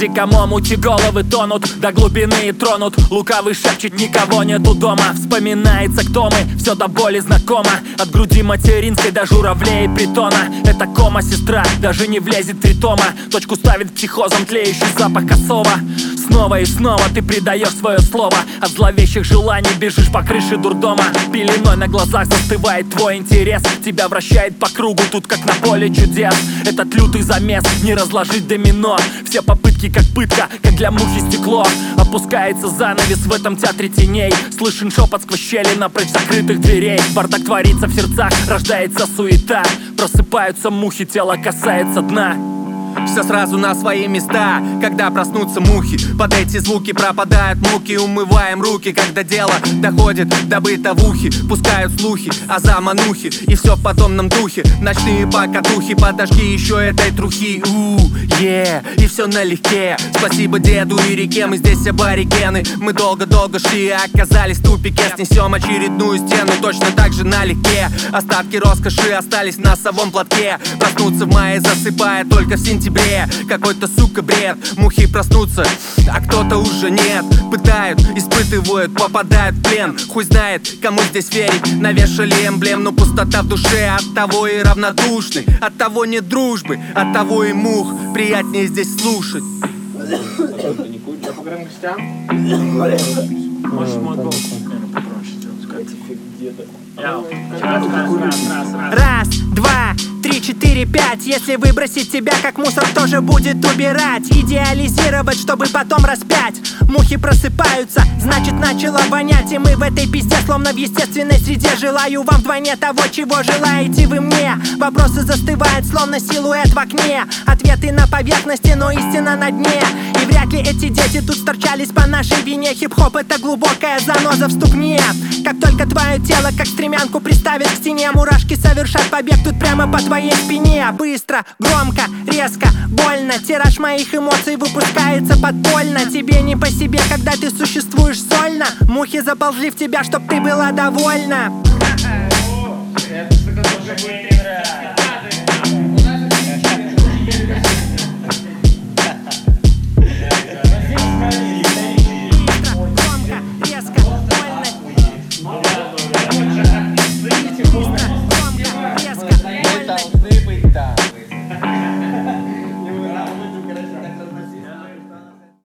Ради кому мути головы тонут, до глубины и тронут. Лукавый шепчет, никого нету дома. Вспоминается, кто мы, все до боли знакомо. От груди материнской до журавлей и притона. Это кома, сестра, даже не влезет 3 тома. Точку ставит психозом тлеющий запах косого. Снова и снова ты предаешь свое слово. От зловещих желаний бежишь по крыше дурдома. Пеленой на глазах застывает твой интерес. Тебя вращает по кругу, тут как на поле чудес. Этот лютый замес, не разложить домино. Все попытки как пытка, как для мухи стекло. Опускается занавес в этом театре теней. Слышен шепот сквозь щели напрочь закрытых дверей. Бардак творится в сердцах, рождается суета. Просыпаются мухи, тело касается дна. Все сразу на свои места, когда проснутся мухи. Под эти звуки пропадают муки. Умываем руки, когда дело доходит до бытовухи. Пускают слухи о заманухе, и все в подобном духе. Ночные покатухи, подожди еще этой трухи. И все налегке. Спасибо деду и реке, мы здесь аборигены. Мы долго-долго шли, а оказались в тупике. Снесем очередную стену, точно так же налегке. Остатки роскоши остались в носовом платке. Проснуться в мае, засыпая только в сентябре. Какой-то, сука, бред. Мухи проснутся, а кто-то уже нет. Пытают, испытывают, попадают в плен. Хуй знает, кому здесь верить. Навешали эмблем, но пустота в душе. От того и равнодушны, от того нет дружбы, от того и мух приятнее здесь слушать. Я по громкостям? Можешь мой голос, наверное, попроще сделать. Раз, два, 3, 4, 5. Если выбросить тебя как мусор, кто же будет убирать? Идеализировать, чтобы потом распять. Мухи просыпаются, значит начало вонять. И мы в этой пизде, словно в естественной среде. Желаю вам вдвойне того, чего желаете вы мне. Вопросы застывают, словно силуэт в окне. Ответы на поверхности, но истина на дне. И вряд ли эти дети тут сторчались по нашей вине. Хип-хоп — это глубокая заноза в ступне. Как только твое тело, как стремянку, приставят к стене, мурашки совершат побег тут прямо по твоей спине. Быстро, громко, резко, больно. Тираж моих эмоций выпускается подпольно. Тебе не по себе, когда ты существуешь сольно. Мухи заползли в тебя, чтоб ты была довольна. Это что-то уже будет.